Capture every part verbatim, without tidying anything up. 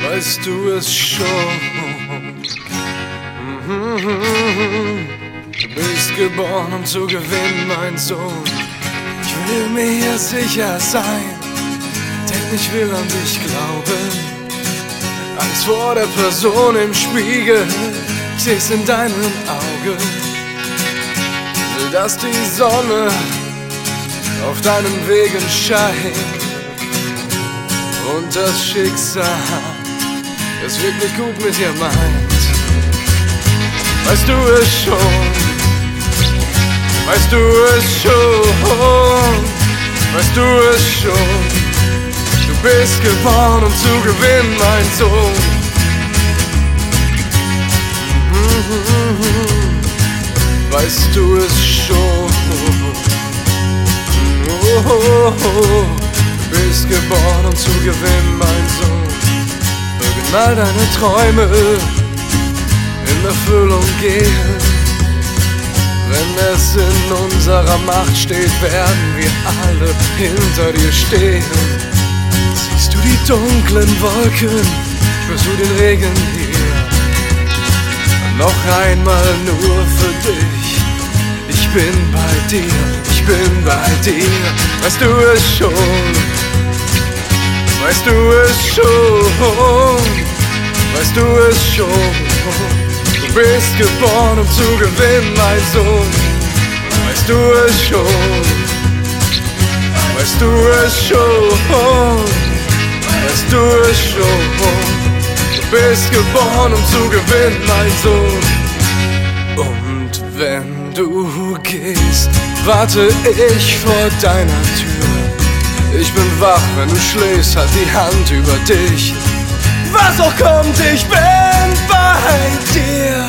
weißt du es schon. Du bist geboren, um zu gewinnen, mein Sohn. Ich will mir hier sicher sein, denn ich will an dich glauben. Angst vor der Person im Spiegel, ich seh's in deinen Augen. Will, dass die Sonne auf deinen Wegen scheint und das Schicksal es wirklich gut mit dir meint. Weißt du es schon? Weißt du es schon? Weißt du es schon? Du bist geboren, um zu gewinnen, mein Sohn. Weißt du es schon? Du bist geboren, um zu gewinnen, mein Sohn. Mögen all deine Träume in Erfüllung gehen. Wenn es in unserer Macht steht, werden wir alle hinter dir stehen. Siehst du die dunklen Wolken, spürst du den Regen hier. Noch einmal nur für dich, ich bin bei dir, ich bin bei dir. Weißt du es schon? Weißt du es schon? Weißt du es schon? Du bist geboren, um zu gewinnen, mein Sohn. Weißt du es schon? Weißt du es schon? Weißt du es schon? Du bist geboren, um zu gewinnen, mein Sohn. Und wenn du gehst, warte ich vor deiner Tür. Ich bin wach, wenn du schläfst, halt die Hand über dich. Was auch kommt, ich bin bei dir.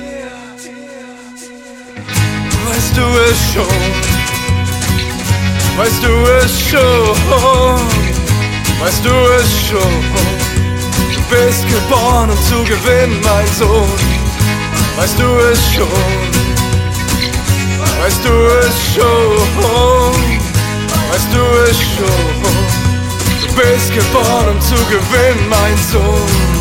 Weißt du es schon? Weißt du es schon? Weißt du es schon? Du bist geboren, um zu gewinnen, mein Sohn. Weißt du es schon? Weißt du es schon? Weißt du es schon? Du bist geboren, um zu gewinnen, mein Sohn.